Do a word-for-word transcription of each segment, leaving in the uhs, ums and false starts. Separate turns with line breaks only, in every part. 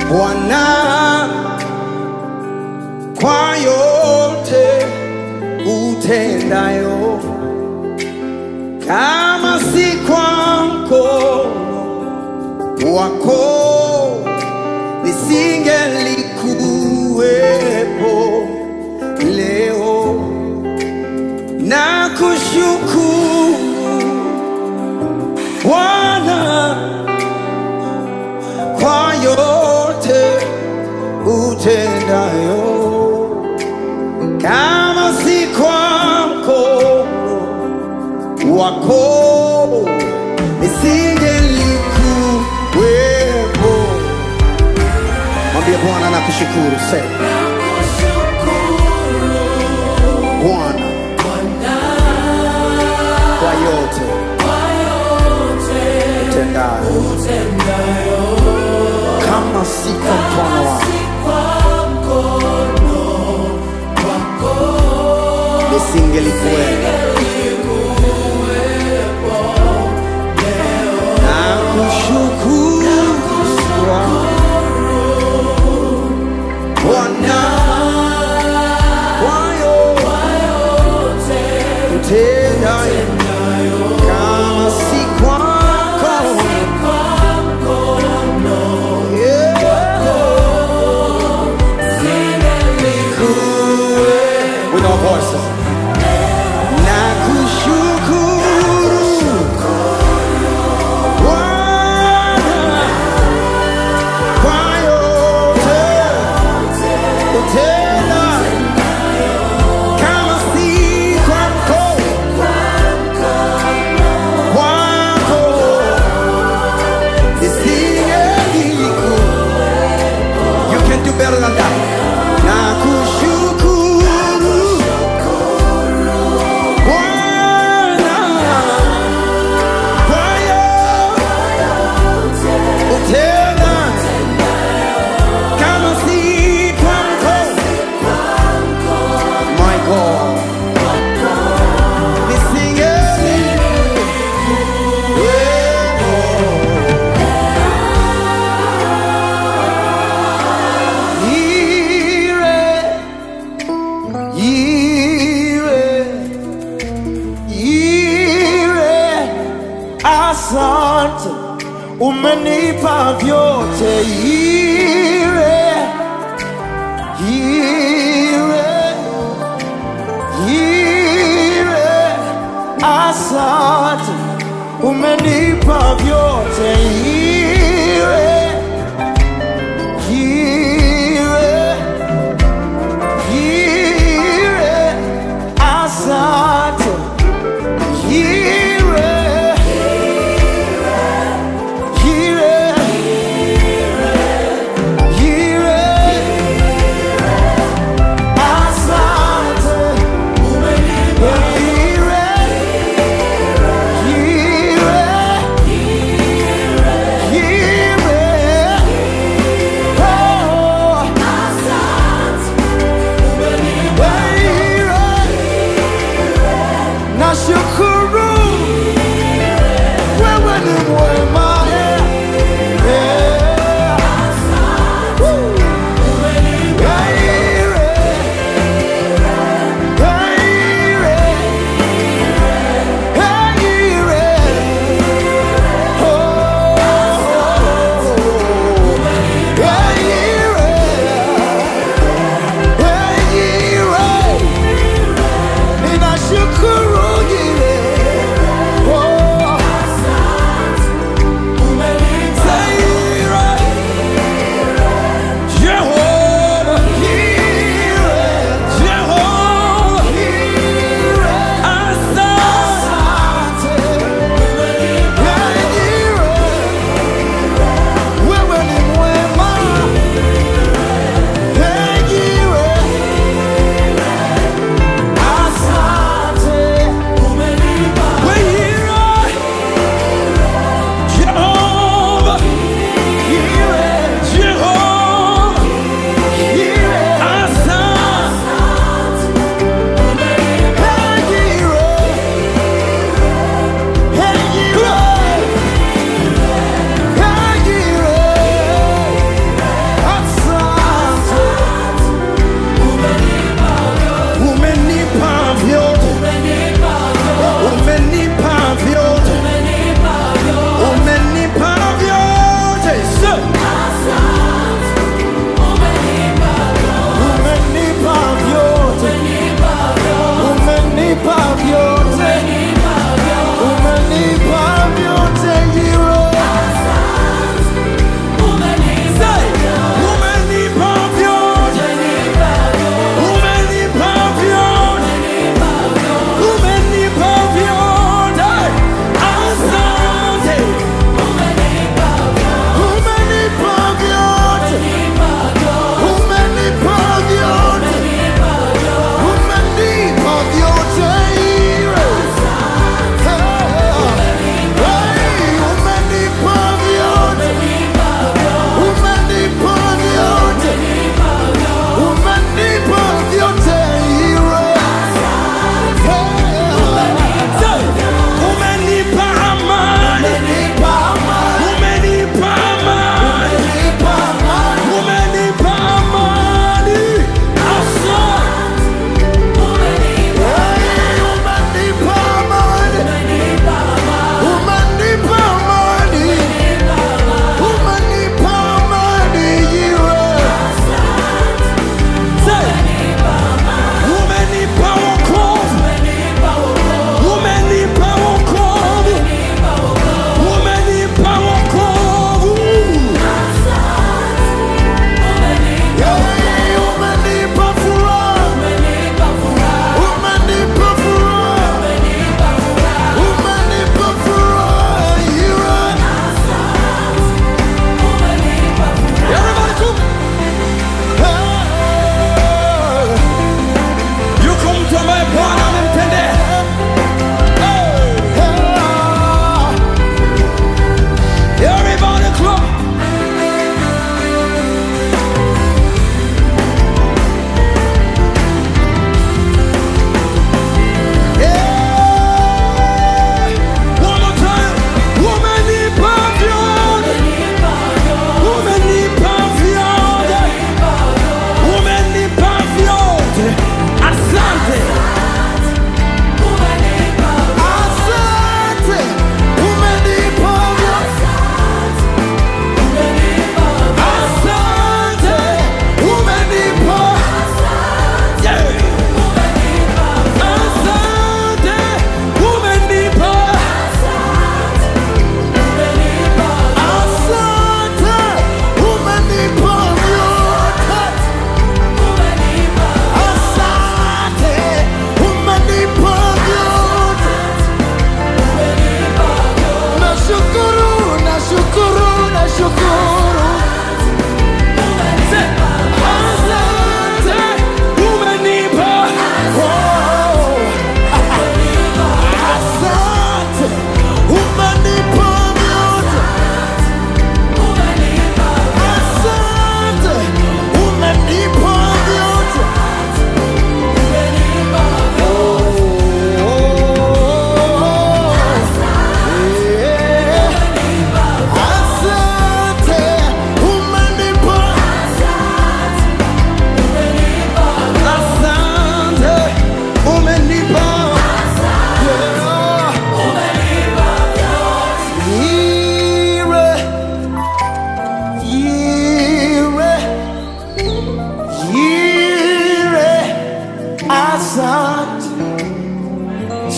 Bwana, kwa yote utendayo, kama si kwa mkono wako nisingelikuwepo leo. Na kushukuru Bwana kwa yote utendayo, kama si kwa mkono wako nisingelikuwepo. Mwambie Bwana nakushukuru, sema Bwana kwa yote utendayo, kama si kwa mkono wako nisingelikuwepo. Nakushukuru Bwana kwa yote utendayo, kama si kwa mkono with our voices. Better than that. Nakushukuru Bwana kwa yote utendayo, kama si kwa mkono. My God, asante, umenipa vyote. Ire, ire, ire, asante, umenipa vyote. Ire, ire, ire, asante, ire.
Yeah.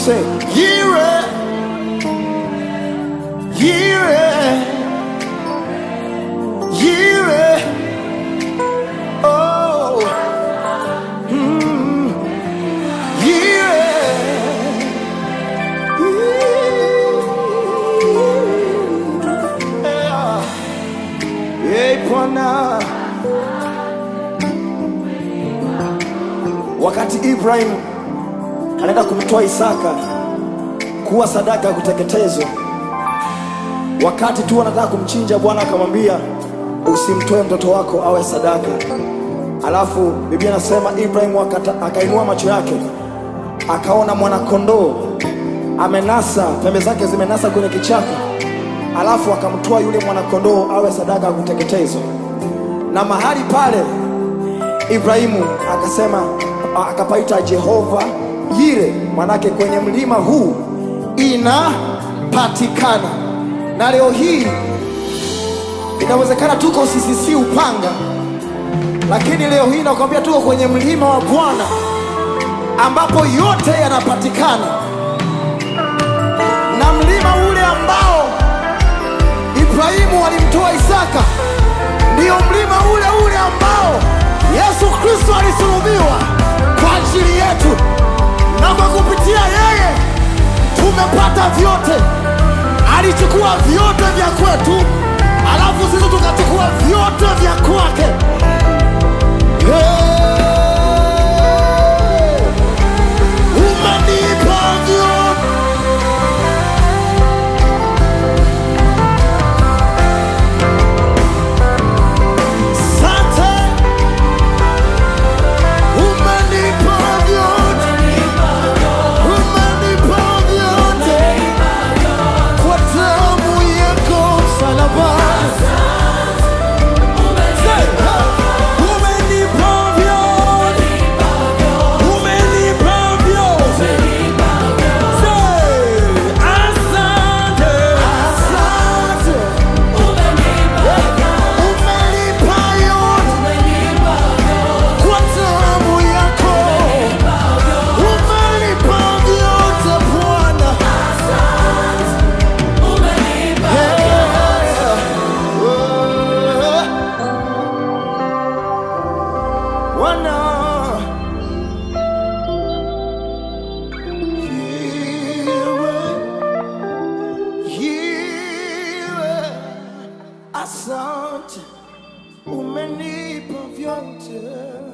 Say, Yire, Yire, Yire. Oh, mm, Yire. Yeah. Hey, Bwana. Wakati Ibrahim anaenda kumtoa Isaka kuwa sadaka ya kuteketezwa, wakati tu anataka kumchinja, Bwana akamwambia usimtoe mtoto wako awe sadaka. Alafu Biblia inasema Ibrahim akainua macho yake akaona mwana kondoo amenasa, pembe zake zimenasa kwenye kichaka. Alafu akamtoa yule mwana kondoo awe sadaka ya kuteketezwa. Na mahali pale Ibrahimu akasema, akapaita Jehova Yire, manake kwenye mlima huu inapatikana. Na leo hii inawezekana tuko sisisi Upanga, lakini leo hii nakwambia tuko kwenye mlima wa Bwana ambapo yote yanapatikana. Na mlima ule ambao Ibrahimu alimtoa Isaka ndio mlima ule ule ambao Yesu Kristo alisulubiwa kwa ajili yetu, na kwa kupitia yeye tumepata vyote. Alichukua vyote vya kwetu, alafu sisi tukachukua vyote vya kwake. Hey! Umenipa vyote. Sante. Umenipa vyote. Umenipa vyote. Kwa damu yako msalabani. Asante, umenipa vyote.